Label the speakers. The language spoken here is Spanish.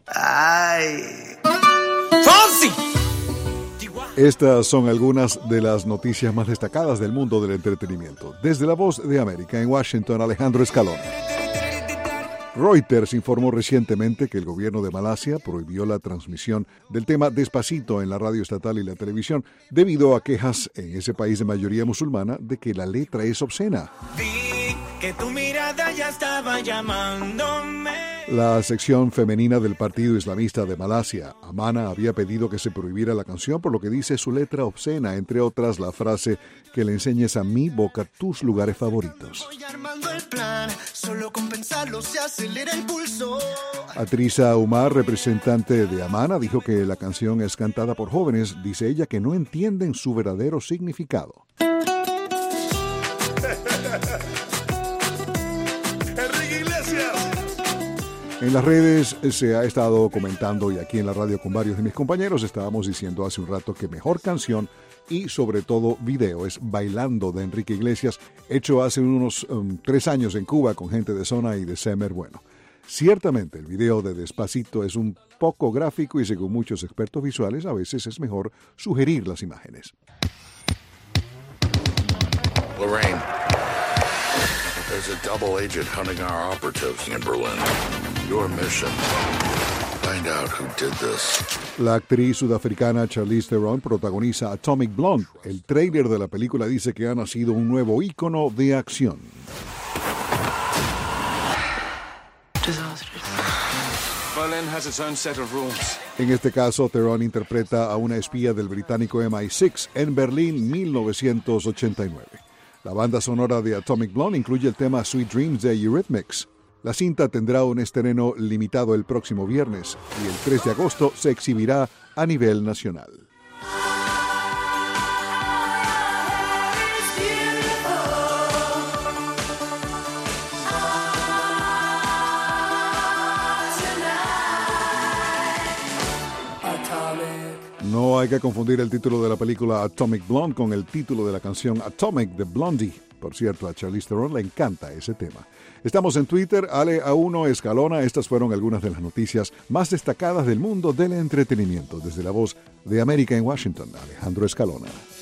Speaker 1: Ay. ¡Fonsi!
Speaker 2: Estas son algunas de las noticias más destacadas del mundo del entretenimiento. Desde La Voz de América en Washington, Alejandro Escalona. Reuters informó recientemente que el gobierno de Malasia prohibió la transmisión del tema Despacito en la radio estatal y la televisión debido a quejas en ese país de mayoría musulmana de que la letra es obscena.
Speaker 1: Vi que tu mirada ya estaba llamándome.
Speaker 2: La sección femenina del Partido Islamista de Malasia, Amana, había pedido que se prohibiera la canción por lo que dice su letra obscena, entre otras la frase que le enseñes a mi boca tus lugares favoritos.
Speaker 1: Voy armando el plan, solo con pensarlo se acelera el pulso.
Speaker 2: Atriza Umar, representante de Amana, dijo que la canción es cantada por jóvenes, dice ella, que no entienden su verdadero significado. En las redes se ha estado comentando y aquí en la radio con varios de mis compañeros estábamos diciendo hace un rato que mejor canción y sobre todo video es Bailando de Enrique Iglesias, hecho hace unos 3 años en Cuba con gente de Zona y de Semer. Bueno, ciertamente el video de Despacito es un poco gráfico y según muchos expertos visuales a veces es mejor sugerir las imágenes.
Speaker 3: Lorraine, there's a double agent hunting our operatives in Berlin. Your mission, find out who did this.
Speaker 2: La actriz sudafricana Charlize Theron protagoniza Atomic Blonde. El tráiler de la película dice que ha nacido un nuevo ícono de acción.
Speaker 4: Berlin has its own set of rules.
Speaker 2: En este caso, Theron interpreta a una espía del británico MI6 en Berlín 1989. La banda sonora de Atomic Blonde incluye el tema Sweet Dreams de Eurythmics. La cinta tendrá un estreno limitado el próximo viernes y el 3 de agosto se exhibirá a nivel nacional. No hay que confundir el título de la película Atomic Blonde con el título de la canción Atomic de Blondie. Por cierto, a Charlize Theron le encanta ese tema. Estamos en Twitter, Ale A1 Escalona. Estas fueron algunas de las noticias más destacadas del mundo del entretenimiento. Desde La Voz de América en Washington, Alejandro Escalona.